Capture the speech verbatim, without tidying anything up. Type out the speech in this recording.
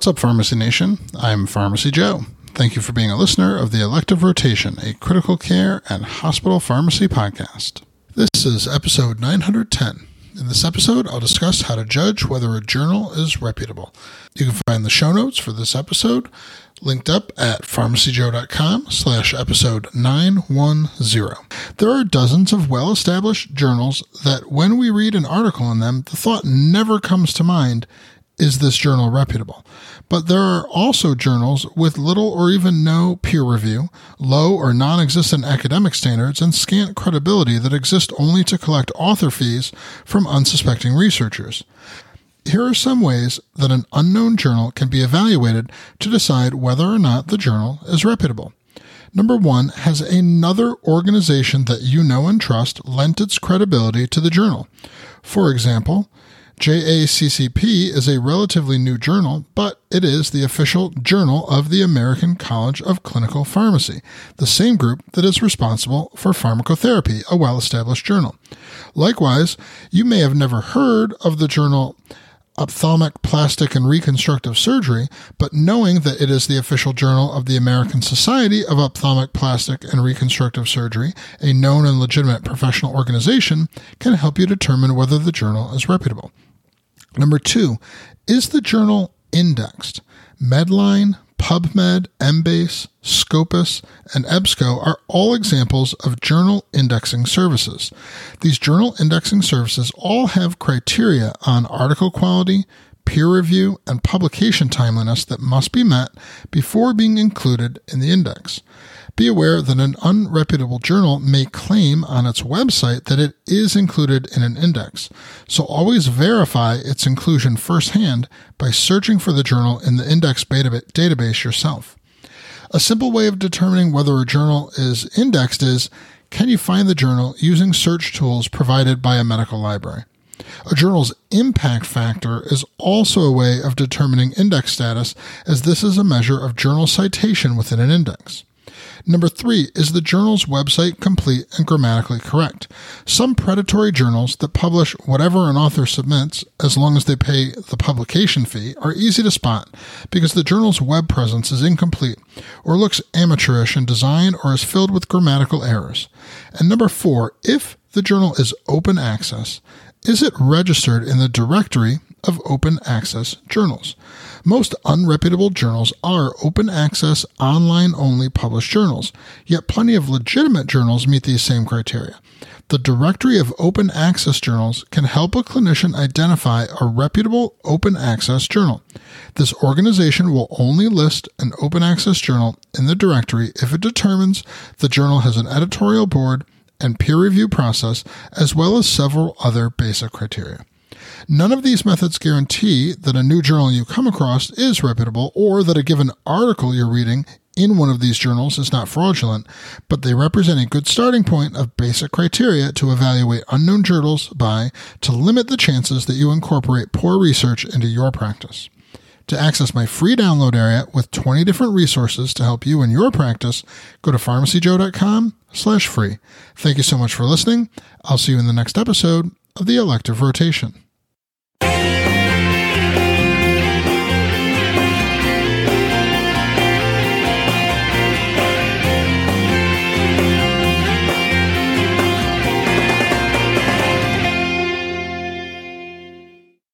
What's up, Pharmacy Nation? I'm Pharmacy Joe. Thank you for being a listener of the Elective Rotation, a critical care and hospital pharmacy podcast. This is episode nine hundred ten. In this episode, I'll discuss how to judge whether a journal is reputable. You can find the show notes for this episode linked up at pharmacyjoe.com slash episode 910. There are dozens of well-established journals that when we read an article in them, the thought never comes to mind, is this journal reputable? But there are also journals with little or even no peer review, low or non-existent academic standards, and scant credibility that exist only to collect author fees from unsuspecting researchers. Here are some ways that an unknown journal can be evaluated to decide whether or not the journal is reputable. Number one, has another organization that you know and trust lent its credibility to the journal? For example, J A C C P is a relatively new journal, but it is the official journal of the American College of Clinical Pharmacy, the same group that is responsible for pharmacotherapy, a well-established journal. Likewise, you may have never heard of the journal Ophthalmic, Plastic, and Reconstructive Surgery, but knowing that it is the official journal of the American Society of Ophthalmic, Plastic, and Reconstructive Surgery, a known and legitimate professional organization, can help you determine whether the journal is reputable. Number two, is the journal indexed? Medline, PubMed, Embase, Scopus, and EBSCO are all examples of journal indexing services. These journal indexing services all have criteria on article quality, peer review, and publication timeliness that must be met before being included in the index. Be aware that an unreputable journal may claim on its website that it is included in an index, so always verify its inclusion firsthand by searching for the journal in the index database yourself. A simple way of determining whether a journal is indexed is, can you find the journal using search tools provided by a medical library? A journal's impact factor is also a way of determining index status, as this is a measure of journal citation within an index. Number three, is the journal's website complete and grammatically correct? Some predatory journals that publish whatever an author submits, as long as they pay the publication fee, are easy to spot because the journal's web presence is incomplete or looks amateurish in design or is filled with grammatical errors. And number four, if the journal is open access, is it registered in the directory of open access journals? Most unreputable journals are open access, online-only published journals, yet plenty of legitimate journals meet these same criteria. The directory of open access journals can help a clinician identify a reputable open access journal. This organization will only list an open access journal in the directory if it determines the journal has an editorial board and peer review process, as well as several other basic criteria. None of these methods guarantee that a new journal you come across is reputable or that a given article you're reading in one of these journals is not fraudulent, but they represent a good starting point of basic criteria to evaluate unknown journals by to limit the chances that you incorporate poor research into your practice. To access my free download area with twenty different resources to help you in your practice, go to pharmacyjoe.com slash free. Thank you so much for listening. I'll see you in the next episode of the Elective Rotation.